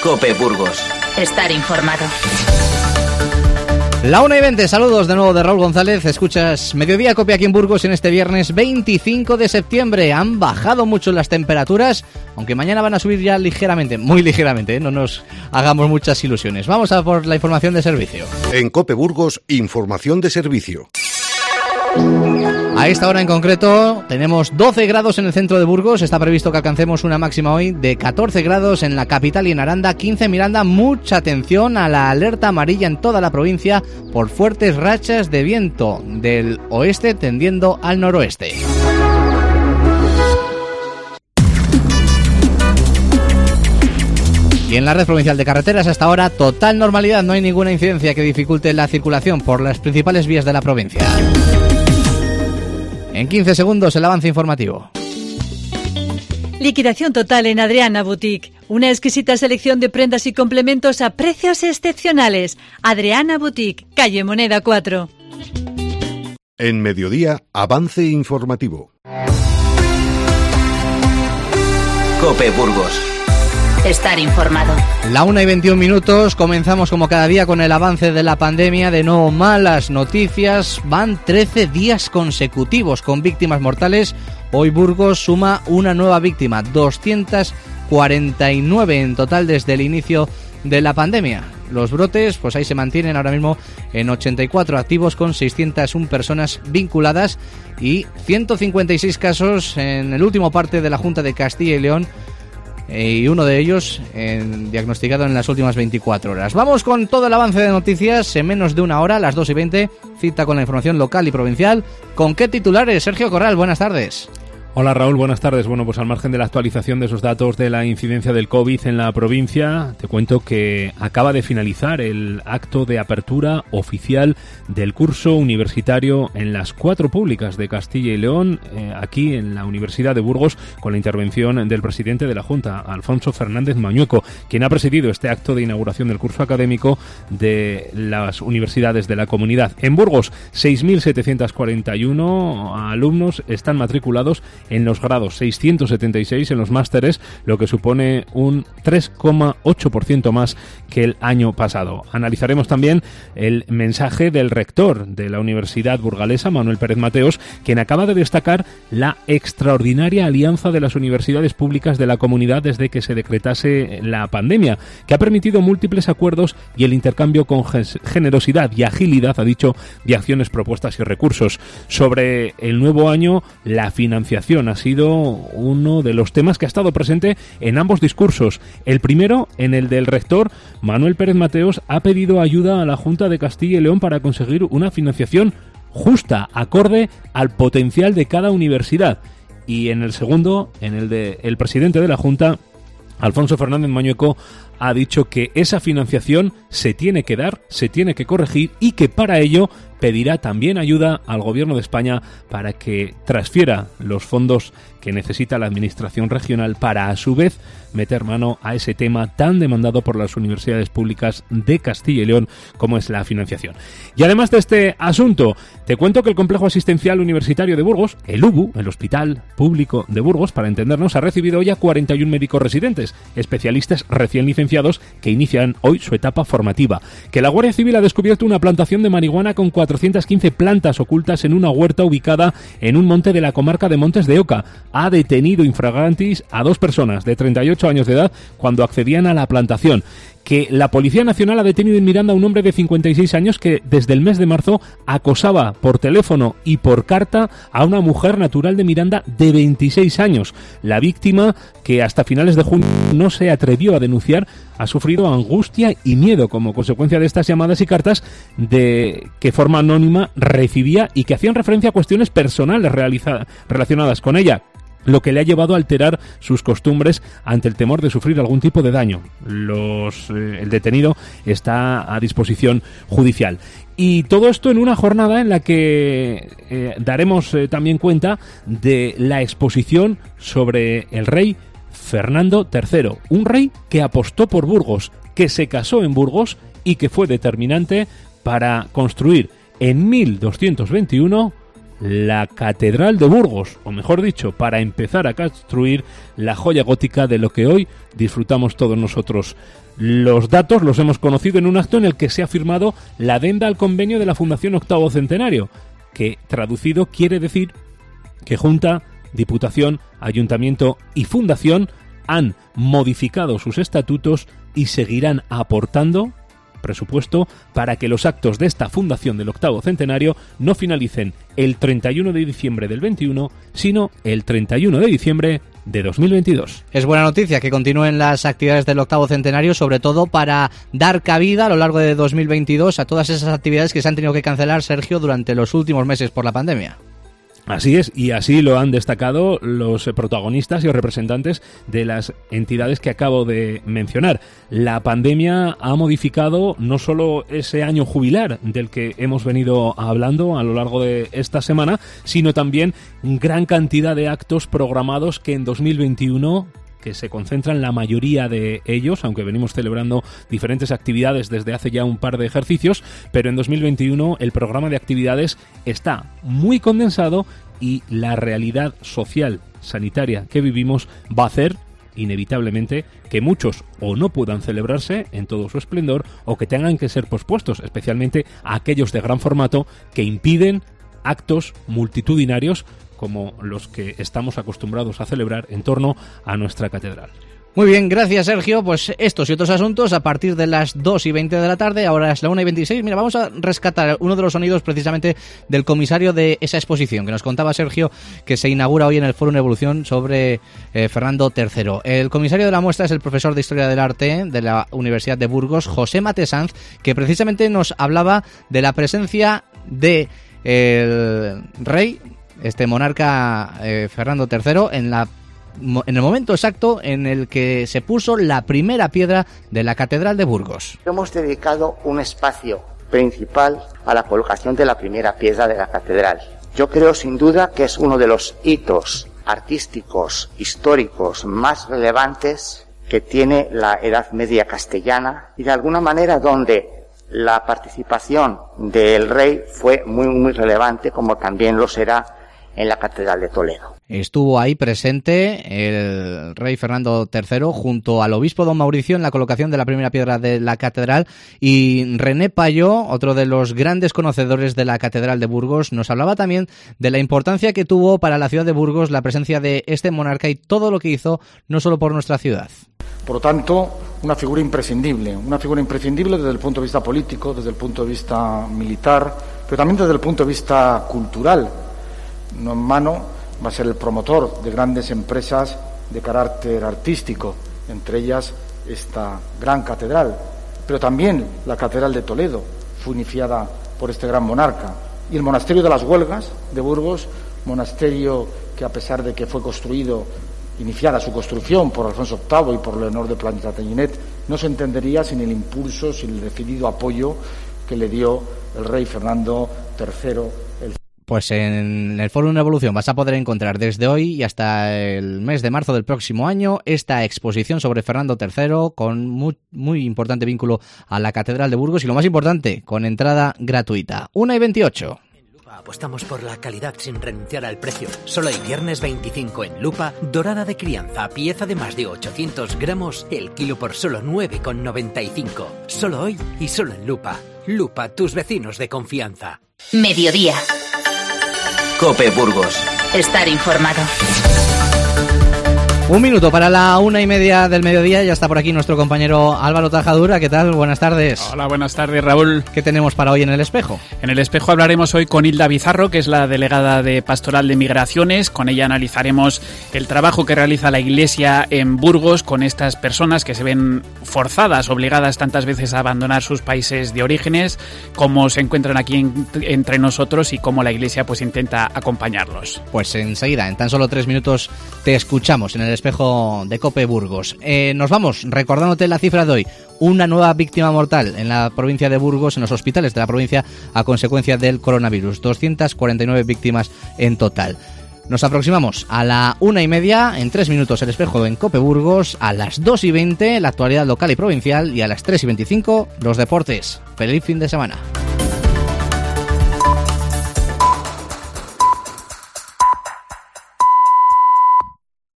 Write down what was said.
COPE Burgos. Estar informado. La 1:20, saludos de nuevo de Raúl González. Escuchas Mediodía Cope aquí en Burgos en este viernes 25 de septiembre. Han bajado mucho las temperaturas, aunque mañana van a subir ya ligeramente, muy ligeramente, no nos hagamos muchas ilusiones. Vamos a por la información de servicio. En Cope Burgos, información de servicio. A esta hora en concreto tenemos 12 grados en el centro de Burgos. Está previsto que alcancemos una máxima hoy de 14 grados en la capital y en Aranda, 15 en Miranda. Mucha atención a la alerta amarilla en toda la provincia por fuertes rachas de viento del oeste tendiendo al noroeste. Y en la red provincial de carreteras hasta ahora total normalidad, no hay ninguna incidencia que dificulte la circulación por las principales vías de la provincia. En 15 segundos el avance informativo. Liquidación total en Adriana Boutique. Una exquisita selección de prendas y complementos a precios excepcionales. Adriana Boutique, calle Moneda 4. En Mediodía, avance informativo. COPE Burgos. Estar informado. La 1:21, comenzamos como cada día con el avance de la pandemia. De nuevo malas noticias, van 13 días consecutivos con víctimas mortales. Hoy Burgos suma una nueva víctima, 249 en total desde el inicio de la pandemia. Los brotes, pues ahí se mantienen ahora mismo en 84 activos con 601 personas vinculadas y 156 casos en el último parte de la Junta de Castilla y León, y uno de ellos diagnosticado en las últimas 24 horas. Vamos con todo el avance de noticias en menos de una hora, a las 2:20, cita con la información local y provincial. ¿Con qué titulares? Sergio Corral, buenas tardes. Hola Raúl, buenas tardes. Bueno, pues al margen de la actualización de esos datos de la incidencia del COVID en la provincia, te cuento que acaba de finalizar el acto de apertura oficial del curso universitario en las 4 públicas de Castilla y León, aquí en la Universidad de Burgos, con la intervención del presidente de la Junta, Alfonso Fernández Mañueco, quien ha presidido este acto de inauguración del curso académico de las universidades de la comunidad. En Burgos, 6.741 alumnos están matriculados en los grados, 676 en los másteres, lo que supone un 3,8% más que el año pasado. Analizaremos también el mensaje del rector de la Universidad Burgalesa, Manuel Pérez Mateos, quien acaba de destacar la extraordinaria alianza de las universidades públicas de la comunidad desde que se decretase la pandemia, que ha permitido múltiples acuerdos y el intercambio con generosidad y agilidad, ha dicho, de acciones, propuestas y recursos. Sobre el nuevo año, la financiación ha sido uno de los temas que ha estado presente en ambos discursos. El primero, en el del rector, Manuel Pérez Mateos, ha pedido ayuda a la Junta de Castilla y León para conseguir una financiación justa, acorde al potencial de cada universidad. Y en el segundo, en el del presidente de la Junta, Alfonso Fernández Mañueco, ha dicho que esa financiación se tiene que dar, se tiene que corregir y que para ello pedirá también ayuda al Gobierno de España para que transfiera los fondos que necesita la Administración regional para, a su vez, meter mano a ese tema tan demandado por las universidades públicas de Castilla y León como es la financiación. Y además de este asunto, te cuento que el Complejo Asistencial Universitario de Burgos, el UBU, el Hospital Público de Burgos, para entendernos, ha recibido hoy a 41 médicos residentes, especialistas recién licenciados que inician hoy su etapa formativa. Que la Guardia Civil ha descubierto una plantación de marihuana con 415 plantas ocultas en una huerta ubicada en un monte de la comarca de Montes de Oca. Ha detenido infragantis a 2 personas de 38 años de edad cuando accedían a la plantación. Que la Policía Nacional ha detenido en Miranda a un hombre de 56 años que desde el mes de marzo acosaba por teléfono y por carta a una mujer natural de Miranda de 26 años. La víctima, que hasta finales de junio no se atrevió a denunciar, ha sufrido angustia y miedo como consecuencia de estas llamadas y cartas de que forma anónima recibía y que hacían referencia a cuestiones personales relacionadas con ella, lo que le ha llevado a alterar sus costumbres ante el temor de sufrir algún tipo de daño. El detenido está a disposición judicial. Y todo esto en una jornada en la que daremos también cuenta de la exposición sobre el rey Fernando III, un rey que apostó por Burgos, que se casó en Burgos y que fue determinante para construir en 1221 la Catedral de Burgos, o mejor dicho, para empezar a construir la joya gótica de lo que hoy disfrutamos todos nosotros. Los datos los hemos conocido en un acto en el que se ha firmado la adenda al convenio de la Fundación Octavo Centenario, que traducido quiere decir que Junta, Diputación, Ayuntamiento y Fundación han modificado sus estatutos y seguirán aportando presupuesto para que los actos de esta fundación del octavo centenario no finalicen el 31 de diciembre del 21, sino el 31 de diciembre de 2022. Es buena noticia que continúen las actividades del octavo centenario, sobre todo para dar cabida a lo largo de 2022 a todas esas actividades que se han tenido que cancelar, Sergio, durante los últimos meses por la pandemia. Así es, y así lo han destacado los protagonistas y los representantes de las entidades que acabo de mencionar. La pandemia ha modificado no solo ese año jubilar del que hemos venido hablando a lo largo de esta semana, sino también gran cantidad de actos programados que en 2021... que se concentran la mayoría de ellos, aunque venimos celebrando diferentes actividades desde hace ya un par de ejercicios, pero en 2021 el programa de actividades está muy condensado y la realidad social, sanitaria que vivimos va a hacer inevitablemente que muchos o no puedan celebrarse en todo su esplendor o que tengan que ser pospuestos, especialmente aquellos de gran formato que impiden actos multitudinarios como los que estamos acostumbrados a celebrar en torno a nuestra catedral. Muy bien, gracias Sergio. Pues estos y otros asuntos a partir de las 2:20 de la tarde, ahora es la 1:26. Mira, vamos a rescatar uno de los sonidos precisamente del comisario de esa exposición que nos contaba Sergio, que se inaugura hoy en el Fórum Evolución sobre Fernando III. El comisario de la muestra es el profesor de Historia del Arte de la Universidad de Burgos, José Mate Sanz, que precisamente nos hablaba de la presencia de el rey, este monarca Fernando III, en el momento exacto en el que se puso la primera piedra de la Catedral de Burgos. Hemos dedicado un espacio principal a la colocación de la primera piedra de la catedral. Yo creo sin duda que es uno de los hitos artísticos, históricos más relevantes que tiene la Edad Media castellana y de alguna manera donde la participación del rey fue muy relevante, como también lo será en la Catedral de Toledo. Estuvo ahí presente el rey Fernando III junto al obispo don Mauricio en la colocación de la primera piedra de la catedral, y René Payó, otro de los grandes conocedores de la Catedral de Burgos, nos hablaba también de la importancia que tuvo para la ciudad de Burgos la presencia de este monarca y todo lo que hizo no solo por nuestra ciudad. Por lo tanto, una figura imprescindible desde el punto de vista político, desde el punto de vista militar, pero también desde el punto de vista cultural. No en mano va a ser el promotor de grandes empresas de carácter artístico, entre ellas esta gran catedral, pero también la Catedral de Toledo fue iniciada por este gran monarca, y el monasterio de las Huelgas de Burgos, monasterio que a pesar de que fue iniciada su construcción por Alfonso VIII y por Leonor de Plantagenet, no se entendería sin el impulso, sin el decidido apoyo que le dio el rey Fernando III. Pues en el Fórum Evolución vas a poder encontrar desde hoy y hasta el mes de marzo del próximo año esta exposición sobre Fernando III con muy importante vínculo a la Catedral de Burgos y, lo más importante, con entrada gratuita. 1:28. Apostamos por la calidad sin renunciar al precio. Solo el viernes 25 en Lupa, dorada de crianza, pieza de más de 800 gramos, el kilo por solo 9,95. Solo hoy y solo en Lupa. Lupa, tus vecinos de confianza. Mediodía. COPE Burgos. Estar informado. 1 minuto para la 1:30 del mediodía. Ya está por aquí nuestro compañero Álvaro Tajadura. ¿Qué tal? Buenas tardes. Hola, buenas tardes, Raúl. ¿Qué tenemos para hoy en El Espejo? En El Espejo hablaremos hoy con Hilda Bizarro, que es la delegada de Pastoral de Migraciones. Con ella analizaremos el trabajo que realiza la Iglesia en Burgos con estas personas que se ven forzadas, obligadas tantas veces a abandonar sus países de orígenes, cómo se encuentran aquí entre nosotros y cómo la Iglesia pues intenta acompañarlos. Pues enseguida, en tan solo 3 minutos, te escuchamos en El Espejo de COPE Burgos. Nos vamos recordándote la cifra de hoy: una nueva víctima mortal en la provincia de Burgos, en los hospitales de la provincia, a consecuencia del coronavirus. 249 víctimas en total. Nos aproximamos a la 1:30, en 3 minutos El Espejo en COPE Burgos, a las 2:20 la actualidad local y provincial y a las 3:25 los deportes. ¡Feliz fin de semana!